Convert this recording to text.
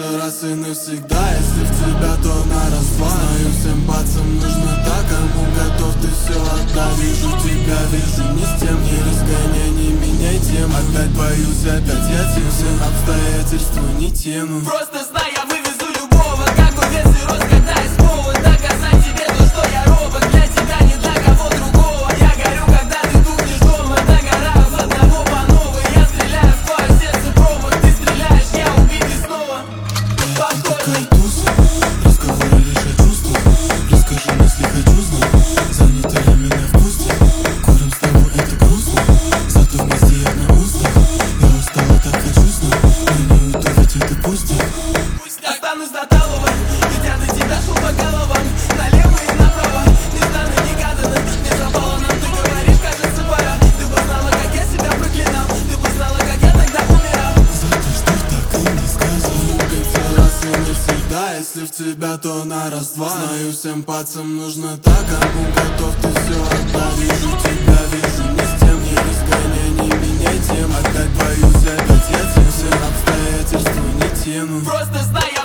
убиться раз и навсегда. Если в тебя, то на раз-два. Знаю, всем пацам нужно так, кому готов ты все отдать. Вижу тебя, вижу не с тем, не разгоняй, не меняй тему. Опять боюсь, опять я тем, все обстоятельства не тяну. Просто знай, я вывезу любого, как вес и рост, когда есть повод доказать тебе то, что я робот. Для тебя, не для кого другого. Я горю, когда ты тухнешь дома. Догораю с одного по новой. Я стреляю в твое сердце промах. Ты стреляешь, я убит и снова повторный. Разговоры лишь о чувствах. Расскажи, если хочу знать. Занято именно вкусно. Курим с тобой, это грустно. Зато вместе я на устах. Я устала, так хочу знать. Но не уйду, ведь это пустяк. Останусь до талого, ведь до тебя шел по головам. Налево и направо, нежданно, негаданно. Не запало нам, ты говоришь, кажется, пора. Ты бы знала, как я себя проклинал. Ты бы знала, как я тогда умирал. За то, что так и не сказал. Убиться раз и навсегда. Если в тебя, то на раз-два. Знаю, всем пацам нужно так, кому готов ты все отдать. Вижу тебя, вижу не с тем, не разгоняй, не меняй тем. Опять боюсь, опять я тем, все обстоятельства не тяну. Просто знай,